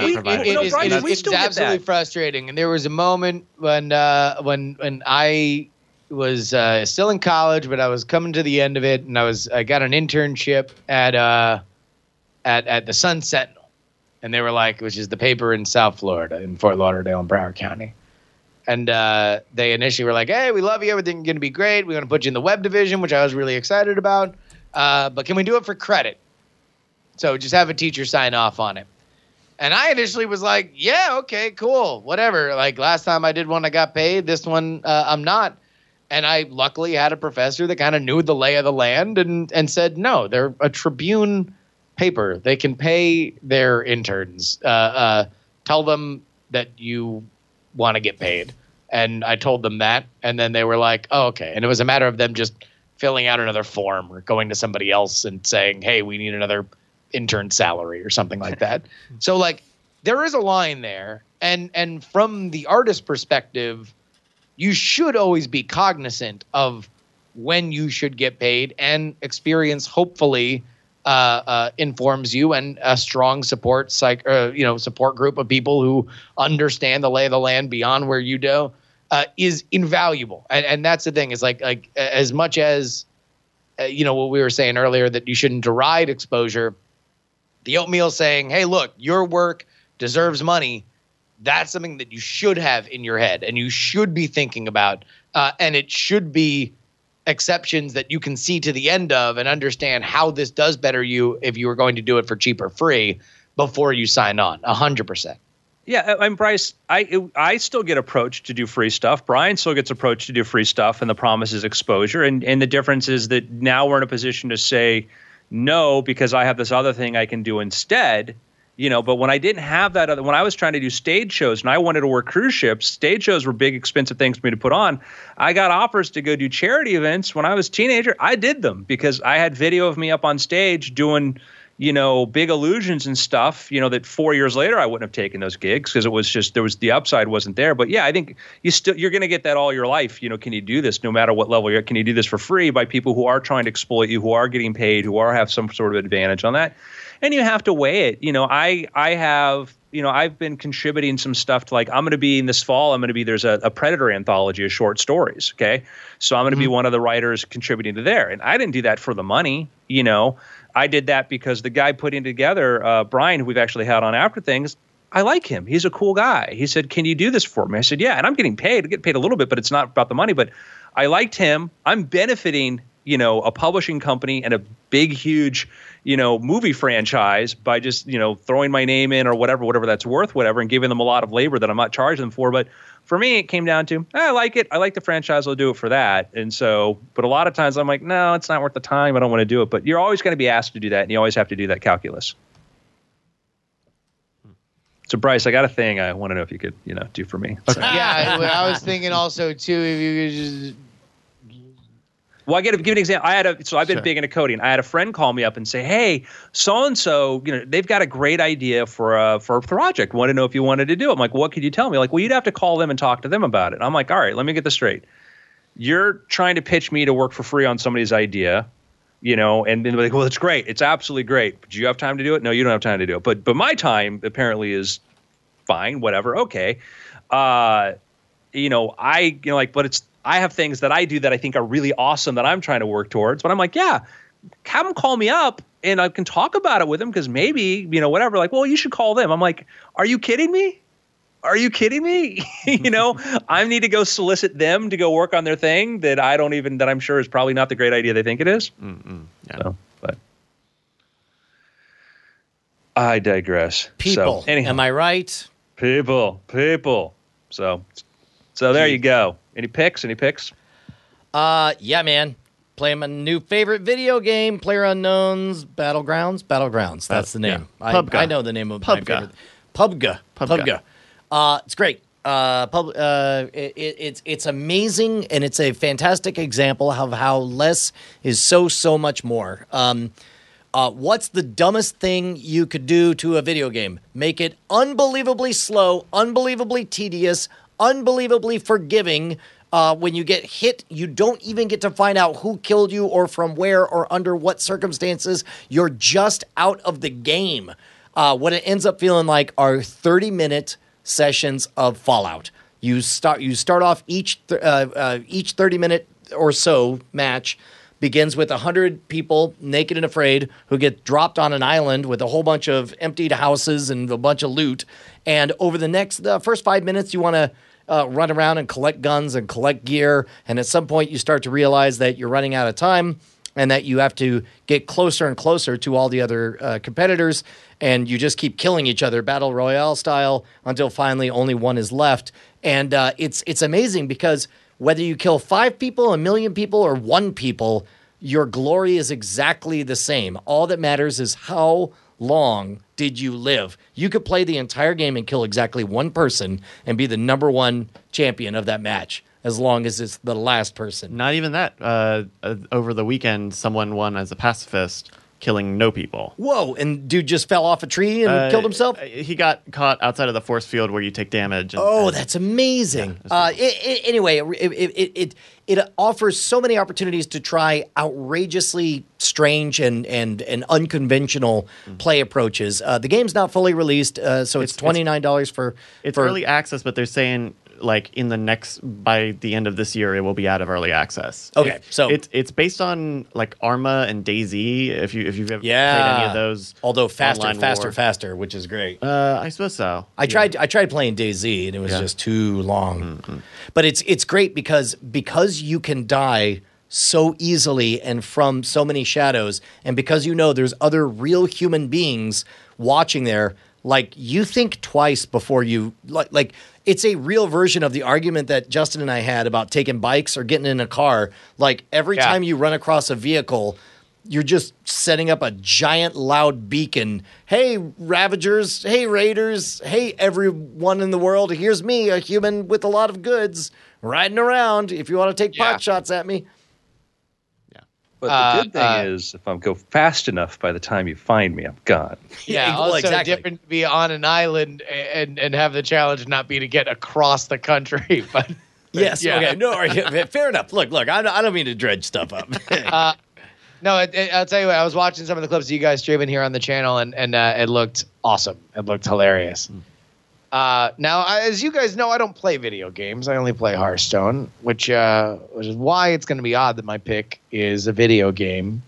it's absolutely frustrating. And there was a moment when I was still in college, but I was coming to the end of it, and I got an internship at the Sun Sentinel, and they were like, which is the paper in South Florida, in Fort Lauderdale and Broward County. And they initially were like, hey, we love you. Everything's going to be great. We're going to put you in the web division, which I was really excited about. But can we do it for credit? So just have a teacher sign off on it. And I initially was like, yeah, okay, cool, whatever. Like last time I did one, I got paid. This one, I'm not. And I luckily had a professor that kind of knew the lay of the land and said, no, they're a Tribune paper. They can pay their interns. Tell them that you want to get paid. And I told them that. And then they were like, oh, okay. And it was a matter of them just filling out another form or going to somebody else and saying, hey, we need another intern salary or something like that. So like there is a line there. And from the artist perspective, you should always be cognizant of when you should get paid, and experience hopefully informs you, and a strong support group of people who understand the lay of the land beyond where you do is invaluable. And that's the thing, is like as much as what we were saying earlier, that you shouldn't deride exposure, the oatmeal saying, hey, look, your work deserves money. That's something that you should have in your head and you should be thinking about. And it should be exceptions that you can see to the end of and understand how this does better you if you were going to do it for cheap or free before you sign on. 100%. Yeah, I'm Bryce. I still get approached to do free stuff. Brian still gets approached to do free stuff, and the promise is exposure. And the difference is that now we're in a position to say no, because I have this other thing I can do instead. But when I didn't have that when I was trying to do stage shows and I wanted to work cruise ships, stage shows were big, expensive things for me to put on. I got offers to go do charity events when I was a teenager. I did them because I had video of me up on stage doing, big illusions and stuff, that 4 years later I wouldn't have taken those gigs because it was just, the upside wasn't there. But yeah, I think you're going to get that all your life. Can you do this no matter what level you're at? Can you do this for free by people who are trying to exploit you, who are getting paid, who have some sort of advantage on that? And you have to weigh it. I've been contributing some stuff to, like, I'm going to be in this fall, there's a Predator anthology of short stories. Okay. So I'm going to be one of the writers contributing to there. And I didn't do that for the money. I did that because the guy putting together, Brian, who we've actually had on After Things, I like him. He's a cool guy. He said, can you do this for me? I said, yeah. And I'm getting paid. I get paid a little bit, but it's not about the money. But I liked him. I'm benefiting, a publishing company and a big, huge, movie franchise by just, throwing my name in or whatever that's worth, and giving them a lot of labor that I'm not charging them for. But for me, it came down to, I like it. I like the franchise. I'll do it for that. And so, but a lot of times I'm like, no, it's not worth the time. I don't want to do it. But you're always going to be asked to do that. And you always have to do that calculus. So Bryce, I got a thing I want to know if you could, do for me. So. Yeah, I was thinking also too, if you could just. Well, give an example. I've been big into coding. I had a friend call me up and say, "Hey, so and so, they've got a great idea for a project. Want to know if you wanted to do it?" I'm like, "What could you tell me?" Like, "Well, you'd have to call them and talk to them about it." I'm like, "All right, let me get this straight. You're trying to pitch me to work for free on somebody's idea. and then they're like, well, it's great. It's absolutely great. But do you have time to do it? No, you don't have time to do it. But my time apparently is fine, whatever. Okay. But I have things that I do that I think are really awesome that I'm trying to work towards. But I'm like, yeah, have them call me up and I can talk about it with them because maybe, whatever. Like, well, you should call them. I'm like, are you kidding me? Are you kidding me? I need to go solicit them to go work on their thing that I'm sure is probably not the great idea they think it is. Yeah. So, but I digress. People, So, anyhow, am I right? People. So there you go. Any picks? Yeah, man. Playing my new favorite video game, PlayerUnknown's Battlegrounds. That's the name. PUBG. I know the name of my PUBG. favorite. PUBG. It's great. It's amazing, and it's a fantastic example of how less is so much more. What's the dumbest thing you could do to a video game? Make it unbelievably slow, unbelievably tedious, unbelievably forgiving. When you get hit, you don't even get to find out who killed you or from where or under what circumstances. You're just out of the game. What it ends up feeling like are 30-minute sessions of Fallout. You start off each 30-minute or so match begins with 100 people, naked and afraid, who get dropped on an island with a whole bunch of emptied houses and a bunch of loot. And over the first 5 minutes, you want to run around and collect guns and collect gear. And at some point, you start to realize that you're running out of time and that you have to get closer and closer to all the other competitors. And you just keep killing each other, battle royale style, until finally only one is left. And it's amazing because whether you kill 5 people, 1 million people, or 1 people, your glory is exactly the same. All that matters is how long did you live. You could play the entire game and kill exactly 1 person and be the number 1 champion of that match, as long as it's the last person. Not even that. Over the weekend, someone won as a pacifist, killing no people. Whoa, and dude just fell off a tree and killed himself? He got caught outside of the force field where you take damage. That's amazing. Yeah, anyway, it offers so many opportunities to try outrageously strange and unconventional play approaches. The game's not fully released, so it's $29 for early access, but they're saying by the end of this year, it will be out of early access. Okay, so it's based on like Arma and DayZ. If you've ever played any of those, although faster, which is great. I suppose so. I tried playing DayZ and it was just too long. Mm-hmm. But it's great because you can die so easily and from so many shadows, and because there's other real human beings watching there. Like, you think twice before you like it's a real version of the argument that Justin and I had about taking bikes or getting in a car. Like, every time you run across a vehicle, you're just setting up a giant loud beacon. Hey, Ravagers. Hey, Raiders. Hey, everyone in the world. Here's me, a human with a lot of goods, riding around. If you want to take pot shots at me. But the good thing is, if I go fast enough, by the time you find me, I'm gone. Yeah, also different to be on an island and have the challenge not be to get across the country. But yes, okay, no, fair enough. Look, I don't mean to dredge stuff up. No, I'll tell you what. I was watching some of the clips of you guys streaming here on the channel, and it looked awesome. It looked hilarious. Now, as you guys know, I don't play video games. I only play Hearthstone, which is why it's going to be odd that my pick is a video game.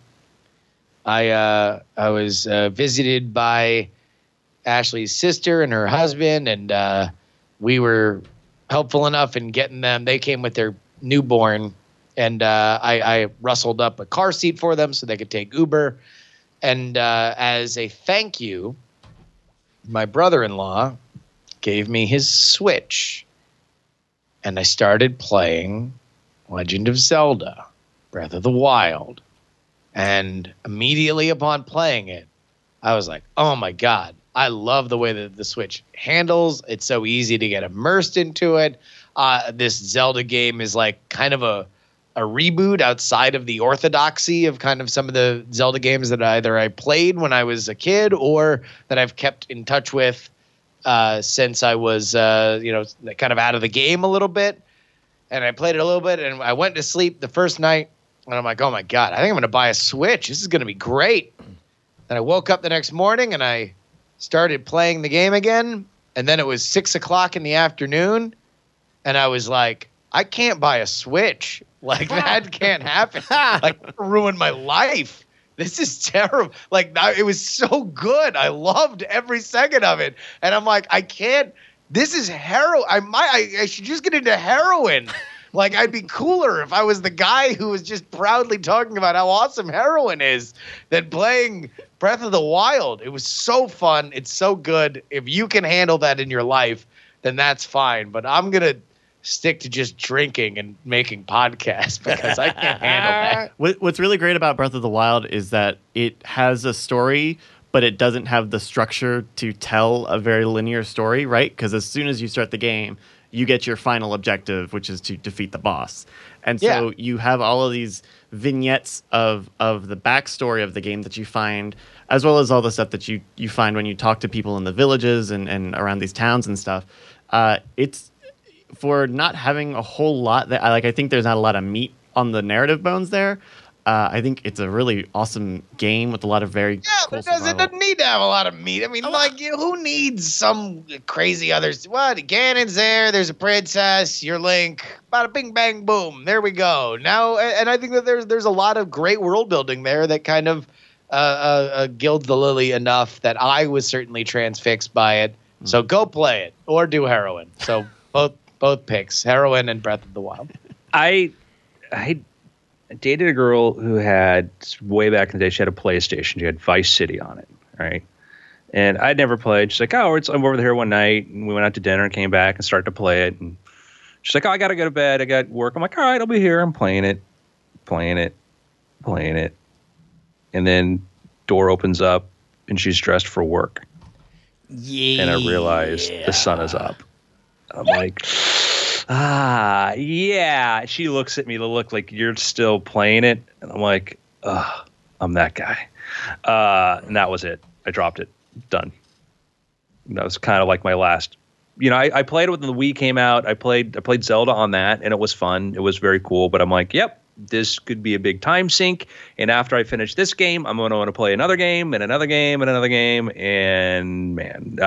I was visited by Ashley's sister and her husband, and we were helpful enough in getting them. They came with their newborn, and I rustled up a car seat for them so they could take Uber. And as a thank you, my brother-in-law gave me his Switch, and I started playing Legend of Zelda, Breath of the Wild. And immediately upon playing it, I was like, oh my God, I love the way that the Switch handles. It's so easy to get immersed into it. This Zelda game is like kind of a reboot outside of the orthodoxy of kind of some of the Zelda games that either I played when I was a kid or that I've kept in touch with since I was, kind of out of the game a little bit. And I played it a little bit, and I went to sleep the first night, And I'm like, oh my God, I think I'm going to buy a Switch. This is going to be great. Then I woke up the next morning and I started playing the game again. And then it was 6 o'clock in the afternoon. And I was like, I can't buy a Switch. Like, that can't happen. Like, ruin my life. This is terrible. Like, it was so good. I loved every second of it. And I'm like, I can't. This is heroin. I should just get into heroin. Like, I'd be cooler if I was the guy who was just proudly talking about how awesome heroin is than playing Breath of the Wild. It was so fun. It's so good. If you can handle that in your life, then that's fine. But I'm going to stick to just drinking and making podcasts because I can't handle that. What's really great about Breath of the Wild is that it has a story, but it doesn't have the structure to tell a very linear story, right? Because as soon as you start the game, you get your final objective, which is to defeat the boss. And so you have all of these vignettes of the backstory of the game that you find, as well as all the stuff that you find when you talk to people in the villages and around these towns and stuff. It's for not having a whole lot that I think there's not a lot of meat on the narrative bones there. I think it's a really awesome game with a lot of very cool survival. It doesn't need to have a lot of meat. I mean, who needs some crazy others? What? Ganon's there. There's a princess. You're Link. Bada bing bang boom. There we go. Now, and I think that there's a lot of great world building there that kind of gilds the lily enough that I was certainly transfixed by it. So go play it or do heroin. So both picks, heroin and Breath of the Wild. I dated a girl who had, way back in the day, she had a PlayStation. She had Vice City on it, right? And I'd never played. She's like, I'm over there one night, and we went out to dinner and came back and started to play it. And she's like, I got to go to bed. I got work. I'm like, all right, I'll be here. I'm playing it. And then door opens up, and she's dressed for work. Yeah. And I realized the sun is up. I'm like, yeah. She looks at me to look like you're still playing it. And I'm like, I'm that guy. And that was it. I dropped it. Done. That was kind of like my last, I played it when the Wii came out. I played Zelda on that and it was fun. It was very cool, but I'm like, yep, this could be a big time sink. And after I finish this game, I'm going to want to play another game and another game and another game. And man,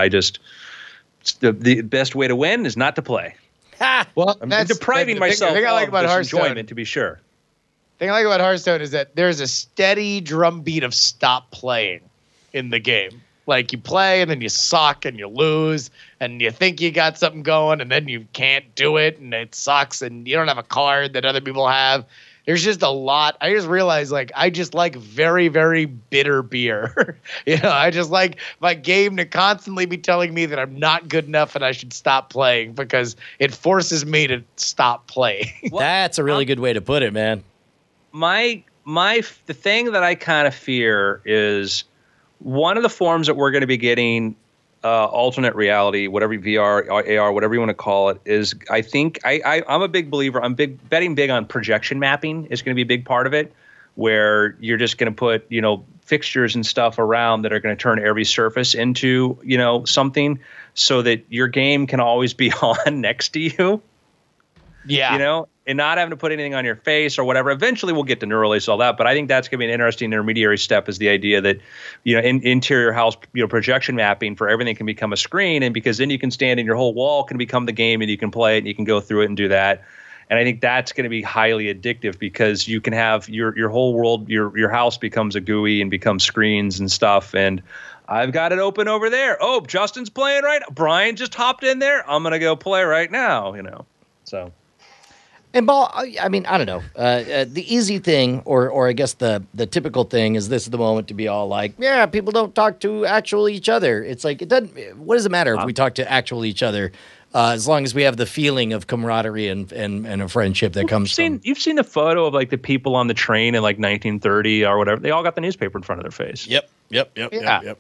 the best way to win is not to play. Well, I'm depriving myself of this enjoyment, to be sure. The thing I like about Hearthstone is that there's a steady drumbeat of stop playing in the game. Like, you play and then you suck and you lose and you think you got something going and then you can't do it and it sucks and you don't have a card that other people have. There's just a lot. I just realized, I just like very, very bitter beer. I just like my game to constantly be telling me that I'm not good enough and I should stop playing because it forces me to stop playing. That's a really good way to put it, man. The thing that I kind of fear is one of the forms that we're going to be getting, alternate reality, whatever, VR, AR, whatever you want to call it, is I think I'm a big believer. I'm betting big on projection mapping is going to be a big part of it, where you're just going to put, fixtures and stuff around that are going to turn every surface into, something so that your game can always be on next to you. Yeah. And not having to put anything on your face or whatever. Eventually we'll get to Neuralink, all that, but I think that's going to be an interesting intermediary step, is the idea that, in interior house, projection mapping for everything can become a screen, and because then you can stand and your whole wall can become the game and you can play it and you can go through it and do that. And I think that's going to be highly addictive because you can have your whole world, your house becomes a GUI and becomes screens and stuff. And I've got it open over there. Oh, Justin's playing right now. Brian just hopped in there. I'm going to go play right now, so. And Ball, I mean, I don't know. The easy thing, or I guess the typical thing, is this is the moment to be all like, yeah, people don't talk to actual each other. It's like, it doesn't. What does it matter if we talk to actual each other, as long as we have the feeling of camaraderie and a friendship that comes from. You've seen the photo of the people on the train in 1930 or whatever. They all got the newspaper in front of their face. Yep. And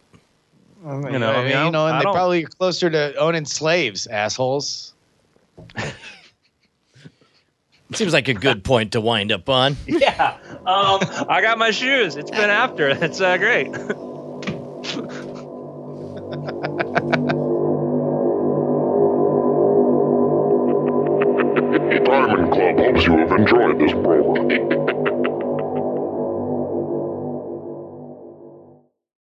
they're probably closer to owning slaves, assholes. Seems like a good point to wind up on. Yeah. I got my shoes. It's been after. That's great. Diamond Club hopes you have enjoyed this program.